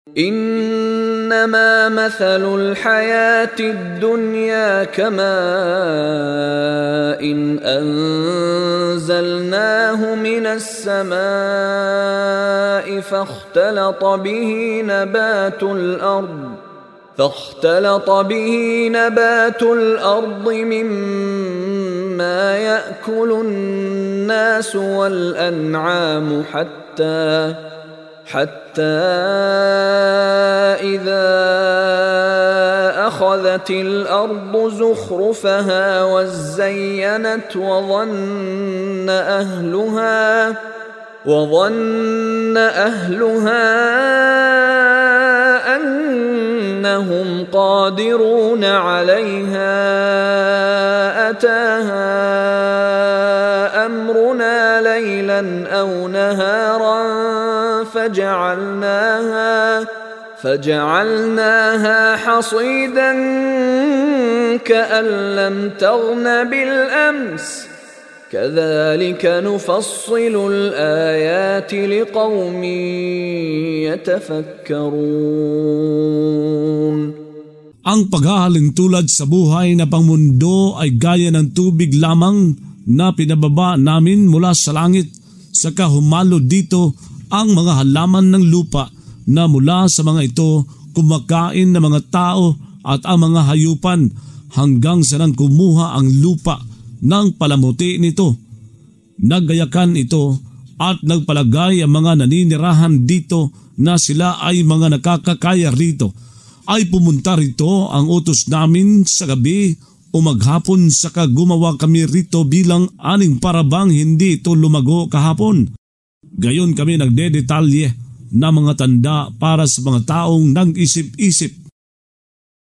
إنما مثل الحياة الدنيا كماء أنزلناه من السماء فاختلط به نبات الأرض مما يأكل الناس والأنعام حتى إذا أخذت الأرض زخرفها وزينت وظن أهلها أنهم قادرون عليها أتاها أمرنا ليلا أو نهارا فجعلناها حصيدا كأن لم تغن بالأمس كذلك نفصل الآيات لقوم يتفكرون. Ang paghahalintulad sa buhay na pangmundo ay gaya ng tubig lamang na pinababa namin mula sa langit, saka humalo dito ang mga halaman ng lupa na mula sa mga ito kumakain ng mga tao at ang mga hayupan hanggang sa nang kumuha ang lupa ng palamuti nito. Naggayakan ito at nagpalagay ang mga naninirahan dito na sila ay mga nakakakaya rito. Ay pumunta rito ang utos namin sa gabi o maghapon, saka gumawa kami rito bilang aning parabang hindi ito lumago kahapon. Gayon kami nagdedetalye na mga tanda para sa mga taong nag-isip-isip